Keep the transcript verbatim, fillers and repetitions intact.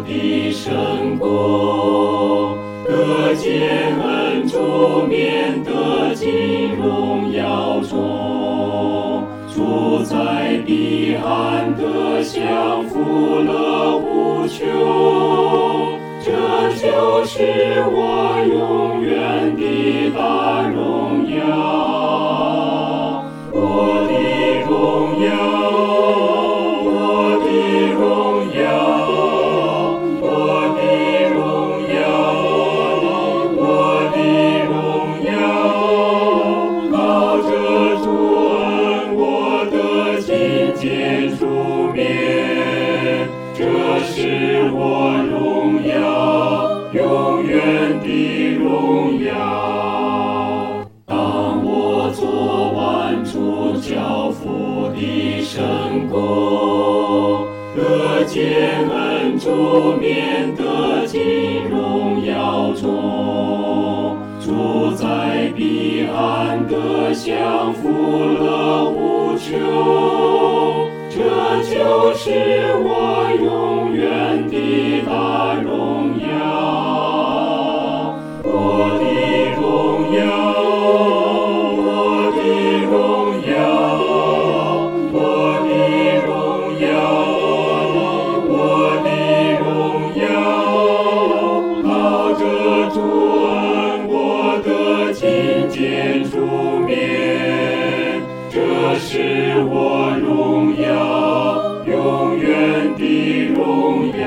的圣功，得见恩主面得进荣耀中，主在彼岸得享福乐无穷，这就是我永远的大荣耀，我的荣耀，我的荣耀，我的荣耀，我的荣耀，靠着主恩，我的亲见主面，这是我荣耀，永远的荣耀。当我做完主交付的圣功，得见恩主面得进荣耀中，主在彼岸得享福乐无穷，这就是我永远的大荣耀，我的荣耀，我的荣耀，我的荣耀，我的荣耀，靠着主恩，我的亲见主面，这是我荣耀，永远的荣耀。